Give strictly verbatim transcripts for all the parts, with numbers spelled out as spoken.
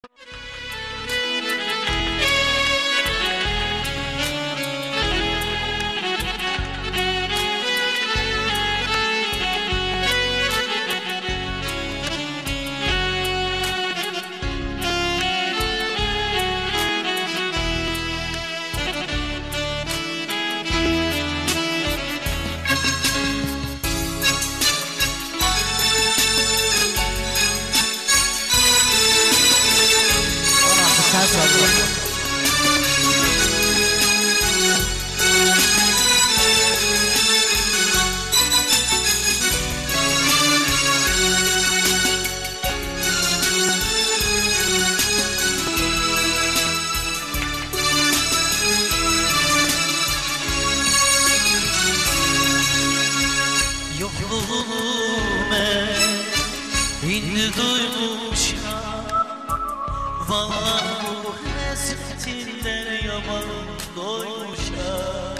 İndi duymuşam, vallahi bu hasretinden yaman doymuşam.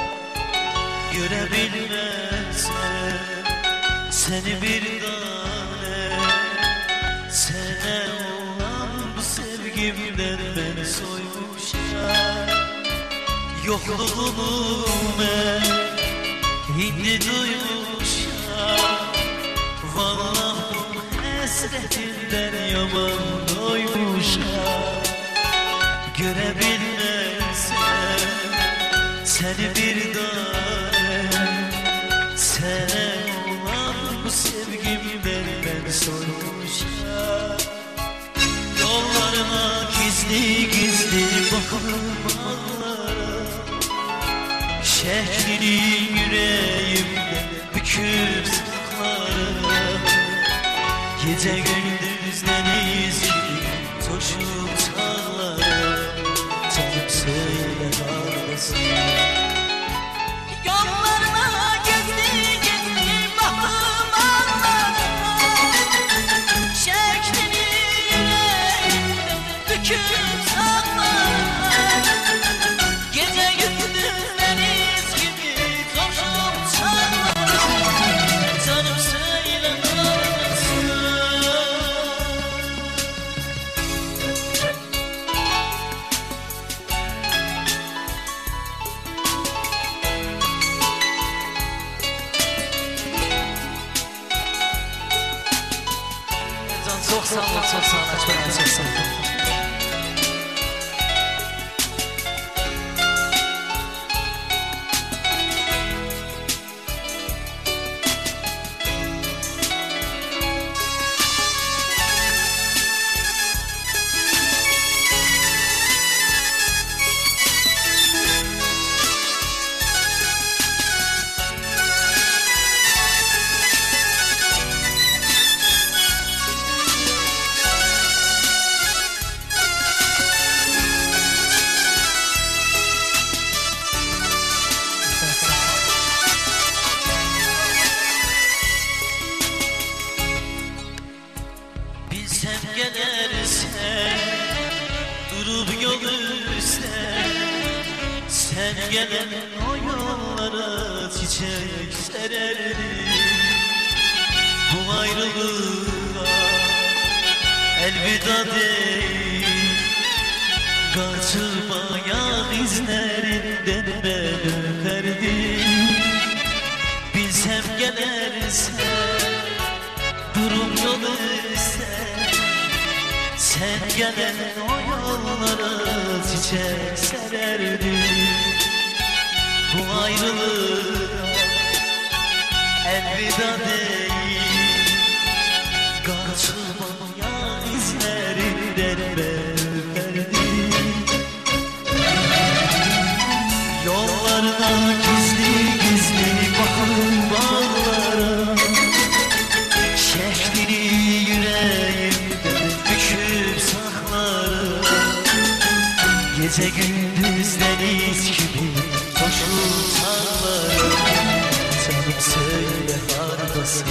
Görebilmezsem seni bir tane, sana olan bu sevgimden beni soymuşam. Yokluğunu ben indi duymuşam, vallahi hasretinden yaman doymuşam. Görebilmezsem seni bir tane, sana olan bu sevgimden ben soymuşam. Yollarına gizli gizli bakıp ağlara, şeklini yüreğimde büküp saklarım. Gece gündüz deniz gibi coşup çağlarım. Canım söyle ağlasın. Yollarına gizli gizli bakıp ağlara, şeklini yüreğimde büküp saklarım. Gece gündüz deniz gibi coşup çağlarım. Canım söyle ağlasın. Çok sağ ol, çok sağ ol, çok sağ ol. Bilsem gelirsen, durup yol üstte, sen gelen o yollara çiçek sererdim. Bu ayrılığa elveda değil, kaçırmaya izlerinden ben öperdim. Bilsem gelirsen, durum yol üstte, sen gelen o yollara çiçek sererdim. Bu ayrılığa elveda değil, kaçırmaya izlerinden ben öperdim. Yollarına gizli gizli bakıp bağlara, şeklini yüreğimde büküp saklarım. Gece gündüz deniz gibi coşup çağlarım. Canım söyle haklısın.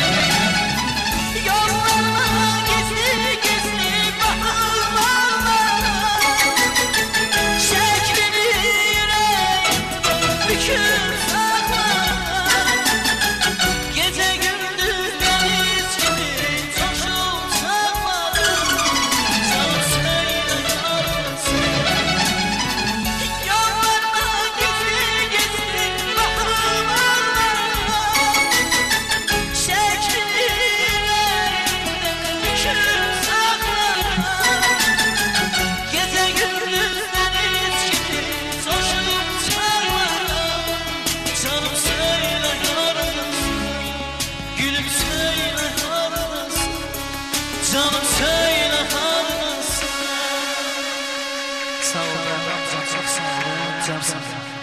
Yollarına gizli gizli bakıp ağlara, şeklini yüreğimde büküp saklarım. Gece gündüz deniz gibi coşup saklarım. Canım söyle Sağ ol Ramazan, çok sağ olun. Can sağ olun.